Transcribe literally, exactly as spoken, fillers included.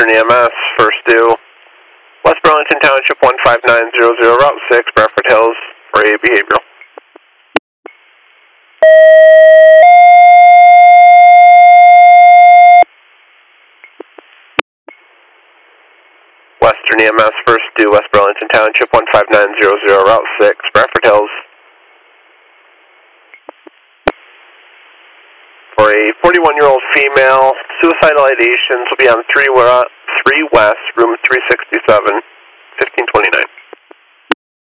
Western E M S, first due, West Burlington Township one five nine zero zero, Route six, Bradford Hills, for a behavioral. Western E M S, first due, West Burlington Township one five nine zero zero, Route six, Bradford Hills. For a forty-one-year-old female, suicidal ideations will be on three, three West, room three sixty-seven, fifteen twenty-nine.